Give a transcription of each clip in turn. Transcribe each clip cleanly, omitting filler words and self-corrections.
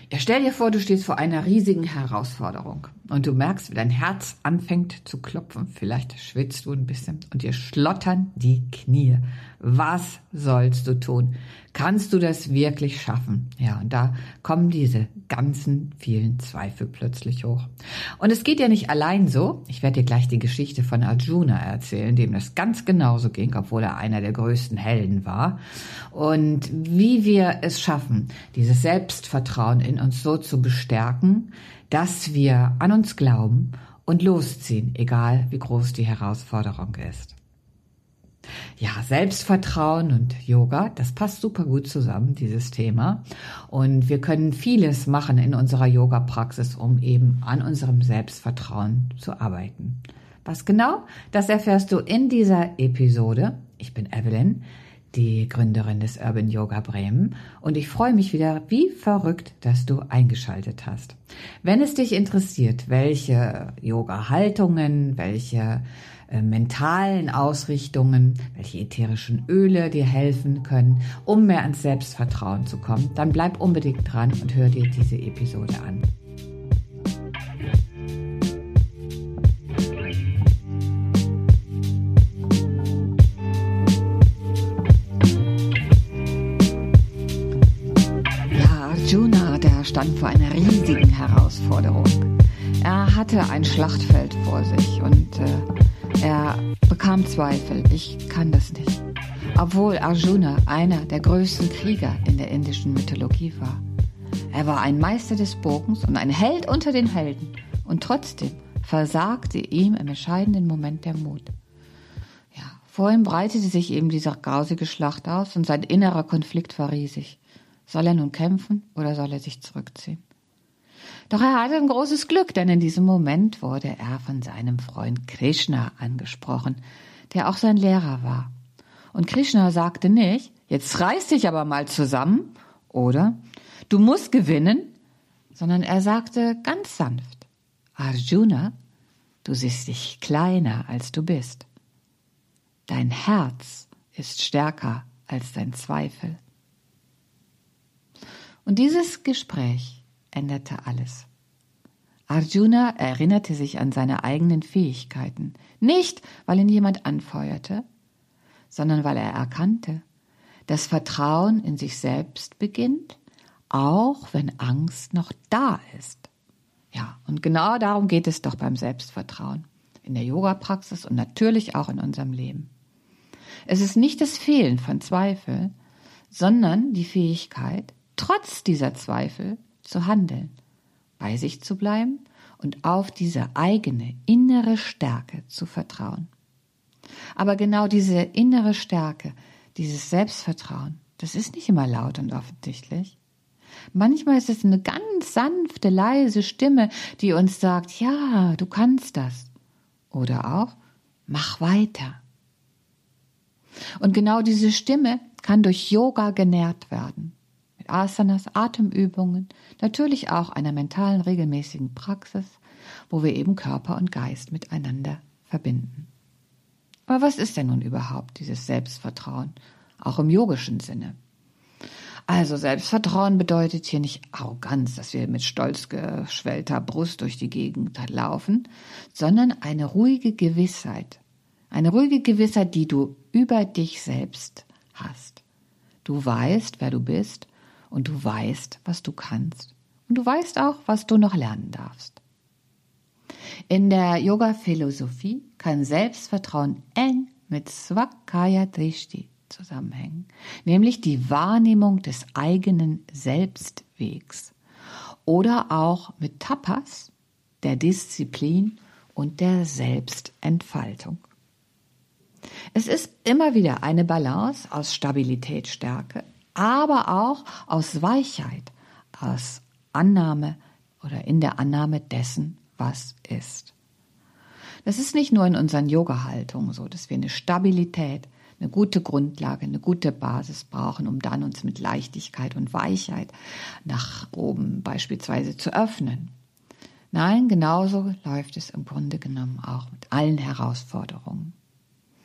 Ja, stell dir vor, du stehst vor einer riesigen Herausforderung und du merkst, wie dein Herz anfängt zu klopfen. Vielleicht schwitzt du ein bisschen und dir schlottern die Knie. Was sollst du tun? Kannst du das wirklich schaffen? Ja, und da kommen diese ganzen vielen Zweifel plötzlich hoch. Und es geht ja nicht allein so. Ich werde dir gleich die Geschichte von Arjuna erzählen, dem das ganz genauso ging, obwohl er einer der größten Helden war. Und wie wir es schaffen, dieses Selbstvertrauen in uns so zu bestärken, dass wir an uns glauben und losziehen, egal wie groß die Herausforderung ist. Ja, Selbstvertrauen und Yoga, das passt super gut zusammen, dieses Thema. Und wir können vieles machen in unserer Yoga-Praxis, um eben an unserem Selbstvertrauen zu arbeiten. Was genau? Das erfährst du in dieser Episode. Ich bin Evelyn, die Gründerin des Urban Yoga Bremen, und ich freue mich wieder wie verrückt, dass du eingeschaltet hast. Wenn es dich interessiert, welche Yoga-Haltungen, welche mentalen Ausrichtungen, welche ätherischen Öle dir helfen können, um mehr ans Selbstvertrauen zu kommen, dann bleib unbedingt dran und hör dir diese Episode an. Arjuna, der stand vor einer riesigen Herausforderung. Er hatte ein Schlachtfeld vor sich und er bekam Zweifel. Ich kann das nicht. Obwohl Arjuna einer der größten Krieger in der indischen Mythologie war. Er war ein Meister des Bogens und ein Held unter den Helden. Und trotzdem versagte ihm im entscheidenden Moment der Mut. Ja, vor ihm breitete sich eben diese grausige Schlacht aus und sein innerer Konflikt war riesig. Soll er nun kämpfen oder soll er sich zurückziehen? Doch er hatte ein großes Glück, denn in diesem Moment wurde er von seinem Freund Krishna angesprochen, der auch sein Lehrer war. Und Krishna sagte nicht, jetzt reiß dich aber mal zusammen, oder du musst gewinnen, sondern er sagte ganz sanft, Arjuna, du siehst dich kleiner, als du bist. Dein Herz ist stärker als dein Zweifel. Und dieses Gespräch änderte alles. Arjuna erinnerte sich an seine eigenen Fähigkeiten, nicht weil ihn jemand anfeuerte, sondern weil er erkannte, dass Vertrauen in sich selbst beginnt, auch wenn Angst noch da ist. Ja, und genau darum geht es doch beim Selbstvertrauen, in der Yoga-Praxis und natürlich auch in unserem Leben. Es ist nicht das Fehlen von Zweifel, sondern die Fähigkeit, trotz dieser Zweifel zu handeln, bei sich zu bleiben und auf diese eigene innere Stärke zu vertrauen. Aber genau diese innere Stärke, dieses Selbstvertrauen, das ist nicht immer laut und offensichtlich. Manchmal ist es eine ganz sanfte, leise Stimme, die uns sagt, ja, du kannst das. Oder auch, mach weiter. Und genau diese Stimme kann durch Yoga genährt werden. Asanas, Atemübungen, natürlich auch einer mentalen, regelmäßigen Praxis, wo wir eben Körper und Geist miteinander verbinden. Aber was ist denn nun überhaupt dieses Selbstvertrauen, auch im yogischen Sinne? Also Selbstvertrauen bedeutet hier nicht Arroganz, dass wir mit stolz geschwellter Brust durch die Gegend laufen, sondern eine ruhige Gewissheit, die du über dich selbst hast. Du weißt, wer du bist, und du weißt, was du kannst. Und du weißt auch, was du noch lernen darfst. In der Yoga-Philosophie kann Selbstvertrauen eng mit Svakaya Drishti zusammenhängen, nämlich die Wahrnehmung des eigenen Selbstwegs. Oder auch mit Tapas, der Disziplin und der Selbstentfaltung. Es ist immer wieder eine Balance aus Stabilität, Stärke, aber auch aus Weichheit, aus Annahme oder in der Annahme dessen, was ist. Das ist nicht nur in unseren Yoga-Haltungen so, dass wir eine Stabilität, eine gute Grundlage, eine gute Basis brauchen, um dann uns mit Leichtigkeit und Weichheit nach oben beispielsweise zu öffnen. Nein, genauso läuft es im Grunde genommen auch mit allen Herausforderungen.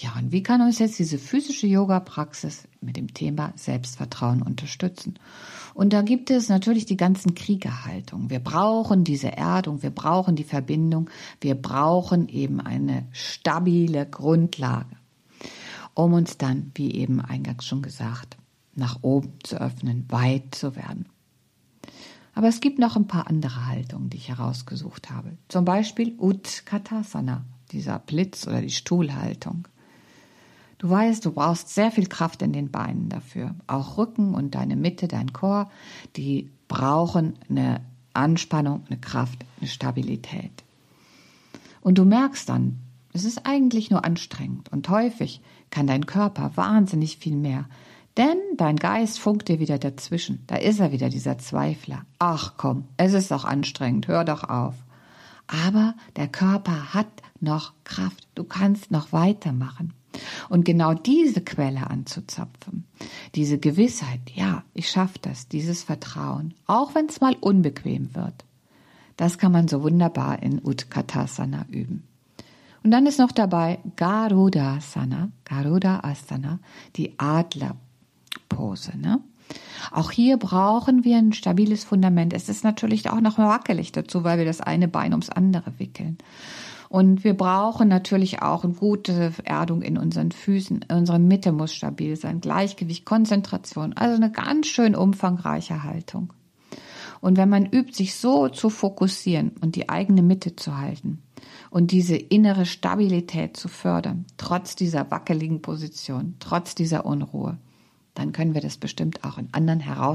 Ja, und wie kann uns jetzt diese physische Yoga-Praxis mit dem Thema Selbstvertrauen unterstützen? Und da gibt es natürlich die ganzen Kriegerhaltungen. Wir brauchen diese Erdung, wir brauchen die Verbindung, wir brauchen eben eine stabile Grundlage, um uns dann, wie eben eingangs schon gesagt, nach oben zu öffnen, weit zu werden. Aber es gibt noch ein paar andere Haltungen, die ich herausgesucht habe. Zum Beispiel Utkatasana, dieser Blitz- oder die Stuhlhaltung. Du weißt, du brauchst sehr viel Kraft in den Beinen dafür. Auch Rücken und deine Mitte, dein Chor, die brauchen eine Anspannung, eine Kraft, eine Stabilität. Und du merkst dann, es ist eigentlich nur anstrengend und häufig kann dein Körper wahnsinnig viel mehr. Denn dein Geist funkt dir wieder dazwischen. Da ist er wieder, dieser Zweifler. Ach komm, es ist doch anstrengend, hör doch auf. Aber der Körper hat noch Kraft. Du kannst noch weitermachen. Und genau diese Quelle anzuzapfen, diese Gewissheit, ja, ich schaffe das, dieses Vertrauen, auch wenn es mal unbequem wird, das kann man so wunderbar in Utkatasana üben. Und dann ist noch dabei Garuda Asana, die Adlerpose. Ne? Auch hier brauchen wir ein stabiles Fundament. Es ist natürlich auch noch wackelig dazu, weil wir das eine Bein ums andere wickeln. Und wir brauchen natürlich auch eine gute Erdung in unseren Füßen. Unsere Mitte muss stabil sein, Gleichgewicht, Konzentration. Also eine ganz schön umfangreiche Haltung. Und wenn man übt, sich so zu fokussieren und die eigene Mitte zu halten und diese innere Stabilität zu fördern, trotz dieser wackeligen Position, trotz dieser Unruhe, dann können wir das bestimmt auch in anderen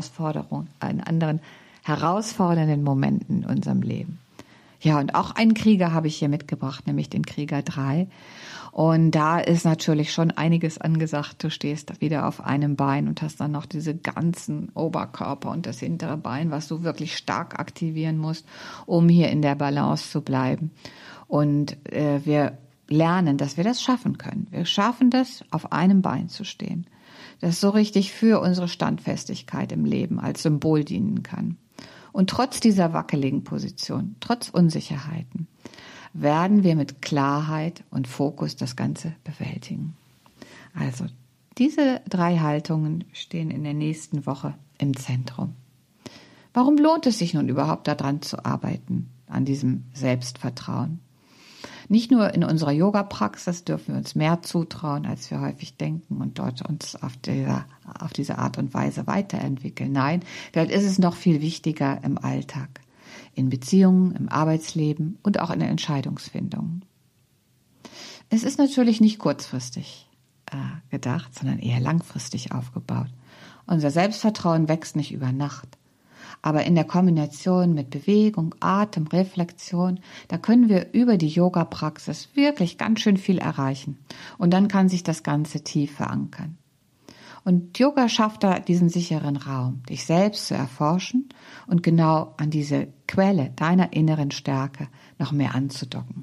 herausfordernden Momenten in unserem Leben. Ja, und auch einen Krieger habe ich hier mitgebracht, nämlich den Krieger 3. Und da ist natürlich schon einiges angesagt. Du stehst wieder auf einem Bein und hast dann noch diese ganzen Oberkörper und das hintere Bein, was du wirklich stark aktivieren musst, um hier in der Balance zu bleiben. Und wir lernen, dass wir das schaffen können. Wir schaffen das, auf einem Bein zu stehen. Das so richtig für unsere Standfestigkeit im Leben als Symbol dienen kann. Und trotz dieser wackeligen Position, trotz Unsicherheiten, werden wir mit Klarheit und Fokus das Ganze bewältigen. Also, diese 3 Haltungen stehen in der nächsten Woche im Zentrum. Warum lohnt es sich nun überhaupt daran zu arbeiten, an diesem Selbstvertrauen? Nicht nur in unserer Yoga-Praxis dürfen wir uns mehr zutrauen, als wir häufig denken und dort uns auf diese Art und Weise weiterentwickeln. Nein, dort ist es noch viel wichtiger im Alltag, in Beziehungen, im Arbeitsleben und auch in der Entscheidungsfindung. Es ist natürlich nicht kurzfristig gedacht, sondern eher langfristig aufgebaut. Unser Selbstvertrauen wächst nicht über Nacht. Aber in der Kombination mit Bewegung, Atem, Reflexion, da können wir über die Yoga-Praxis wirklich ganz schön viel erreichen. Und dann kann sich das Ganze tief verankern. Und Yoga schafft da diesen sicheren Raum, dich selbst zu erforschen und genau an diese Quelle deiner inneren Stärke noch mehr anzudocken.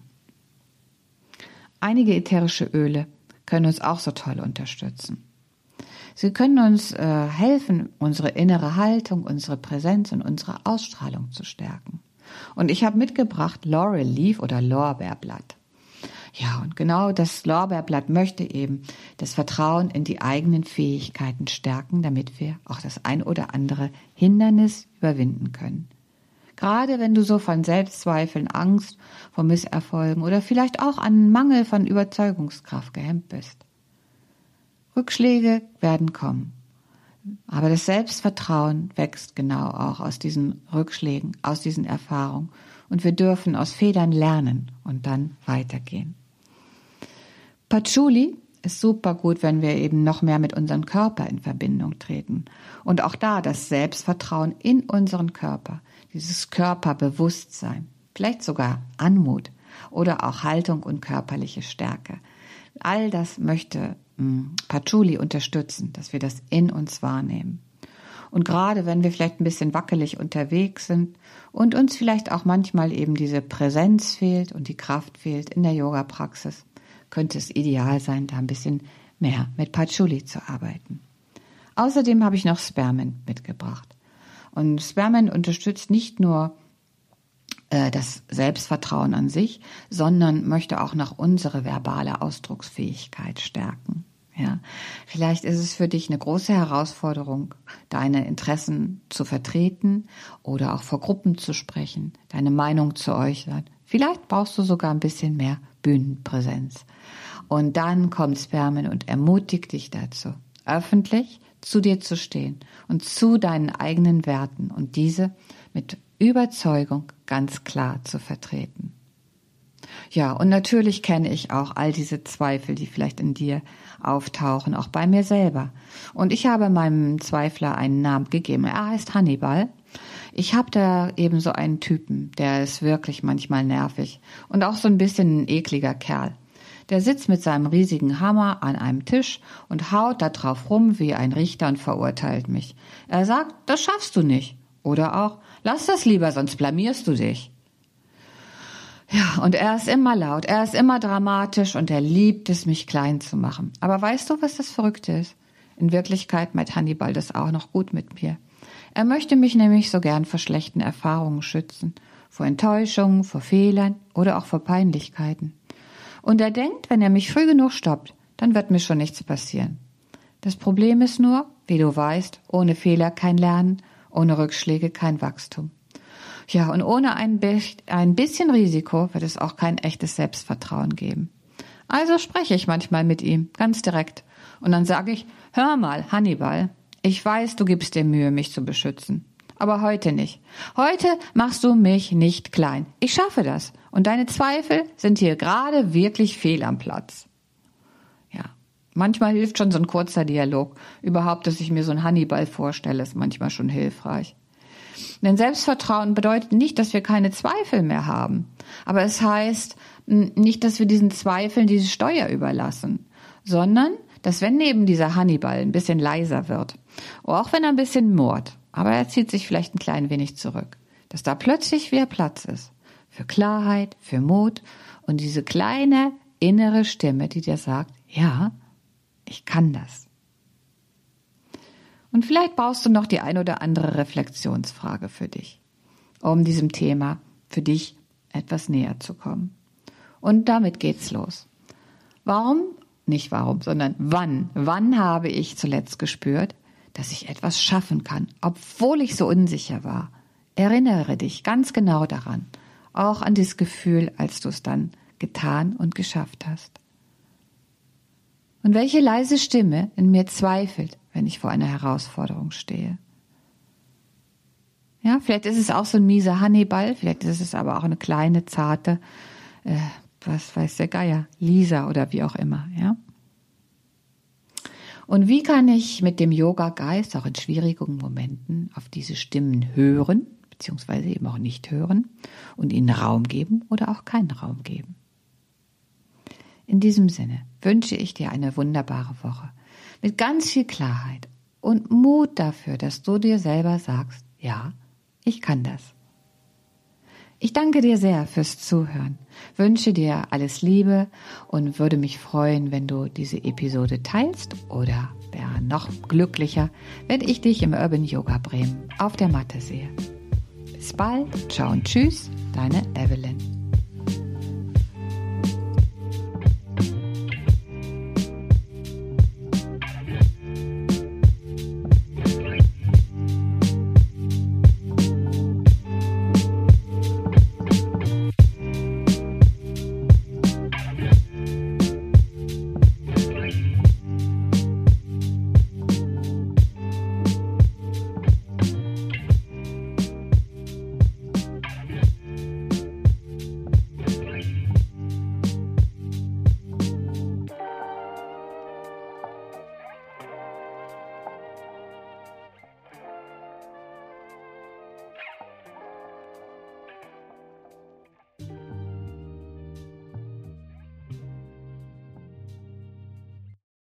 Einige ätherische Öle können uns auch so toll unterstützen. Sie können uns helfen, unsere innere Haltung, unsere Präsenz und unsere Ausstrahlung zu stärken. Und ich habe mitgebracht Laurel Leaf oder Lorbeerblatt. Ja, und genau das Lorbeerblatt möchte eben das Vertrauen in die eigenen Fähigkeiten stärken, damit wir auch das ein oder andere Hindernis überwinden können. Gerade wenn du so von Selbstzweifeln, Angst vor Misserfolgen oder vielleicht auch an Mangel von Überzeugungskraft gehemmt bist. Rückschläge werden kommen, aber das Selbstvertrauen wächst genau auch aus diesen Rückschlägen, aus diesen Erfahrungen und wir dürfen aus Fehlern lernen und dann weitergehen. Patchouli ist super gut, wenn wir eben noch mehr mit unserem Körper in Verbindung treten und auch da das Selbstvertrauen in unseren Körper, dieses Körperbewusstsein, vielleicht sogar Anmut oder auch Haltung und körperliche Stärke. All das möchte Patchouli unterstützen, dass wir das in uns wahrnehmen. Und gerade wenn wir vielleicht ein bisschen wackelig unterwegs sind und uns vielleicht auch manchmal eben diese Präsenz fehlt und die Kraft fehlt in der Yoga-Praxis, könnte es ideal sein, da ein bisschen mehr mit Patchouli zu arbeiten. Außerdem habe ich noch Spearmint mitgebracht. Und Spearmint unterstützt nicht nur das Selbstvertrauen an sich, sondern möchte auch noch unsere verbale Ausdrucksfähigkeit stärken. Ja, vielleicht ist es für dich eine große Herausforderung, deine Interessen zu vertreten oder auch vor Gruppen zu sprechen, deine Meinung zu äußern. Vielleicht brauchst du sogar ein bisschen mehr Bühnenpräsenz. Und dann kommt Spermin und ermutigt dich dazu, öffentlich zu dir zu stehen und zu deinen eigenen Werten und diese mit Überzeugung ganz klar zu vertreten. Ja, und natürlich kenne ich auch all diese Zweifel, die vielleicht in dir auftauchen, auch bei mir selber. Und ich habe meinem Zweifler einen Namen gegeben. Er heißt Hannibal. Ich habe da eben so einen Typen, der ist wirklich manchmal nervig und auch so ein bisschen ein ekliger Kerl. Der sitzt mit seinem riesigen Hammer an einem Tisch und haut da drauf rum wie ein Richter und verurteilt mich. Er sagt, das schaffst du nicht. Oder auch, lass das lieber, sonst blamierst du dich. Ja, und er ist immer laut, er ist immer dramatisch und er liebt es, mich klein zu machen. Aber weißt du, was das Verrückte ist? In Wirklichkeit meint Hannibal das auch noch gut mit mir. Er möchte mich nämlich so gern vor schlechten Erfahrungen schützen, vor Enttäuschungen, vor Fehlern oder auch vor Peinlichkeiten. Und er denkt, wenn er mich früh genug stoppt, dann wird mir schon nichts passieren. Das Problem ist nur, wie du weißt, ohne Fehler kein Lernen, ohne Rückschläge kein Wachstum. Ja, und ohne ein bisschen Risiko wird es auch kein echtes Selbstvertrauen geben. Also spreche ich manchmal mit ihm, ganz direkt. Und dann sage ich, hör mal, Hannibal, ich weiß, du gibst dir Mühe, mich zu beschützen. Aber heute nicht. Heute machst du mich nicht klein. Ich schaffe das. Und deine Zweifel sind hier gerade wirklich fehl am Platz. Ja, manchmal hilft schon so ein kurzer Dialog. Überhaupt, dass ich mir so einen Hannibal vorstelle, ist manchmal schon hilfreich. Denn Selbstvertrauen bedeutet nicht, dass wir keine Zweifel mehr haben. Aber es heißt nicht, dass wir diesen Zweifeln diese Steuer überlassen, sondern, dass wenn neben dieser Hannibal ein bisschen leiser wird, auch wenn er ein bisschen murrt, aber er zieht sich vielleicht ein klein wenig zurück, dass da plötzlich wieder Platz ist für Klarheit, für Mut und diese kleine innere Stimme, die dir sagt, ja, ich kann das. Und vielleicht brauchst du noch die ein oder andere Reflexionsfrage für dich, um diesem Thema für dich etwas näher zu kommen. Und damit geht's los. Wann habe ich zuletzt gespürt, dass ich etwas schaffen kann, obwohl ich so unsicher war? Erinnere dich ganz genau daran, auch an dieses Gefühl, als du es dann getan und geschafft hast. Und welche leise Stimme in mir zweifelt, wenn ich vor einer Herausforderung stehe? Ja, vielleicht ist es auch so ein mieser Hannibal, vielleicht ist es aber auch eine kleine, zarte, was weiß der Geier, Lisa oder wie auch immer, ja. Und wie kann ich mit dem Yoga-Geist auch in schwierigen Momenten auf diese Stimmen hören, beziehungsweise eben auch nicht hören und ihnen Raum geben oder auch keinen Raum geben? In diesem Sinne wünsche ich dir eine wunderbare Woche mit ganz viel Klarheit und Mut dafür, dass du dir selber sagst, ja, ich kann das. Ich danke dir sehr fürs Zuhören, wünsche dir alles Liebe und würde mich freuen, wenn du diese Episode teilst oder wäre noch glücklicher, wenn ich dich im Urban Yoga Bremen auf der Matte sehe. Bis bald, ciao und tschüss, deine Evelyn.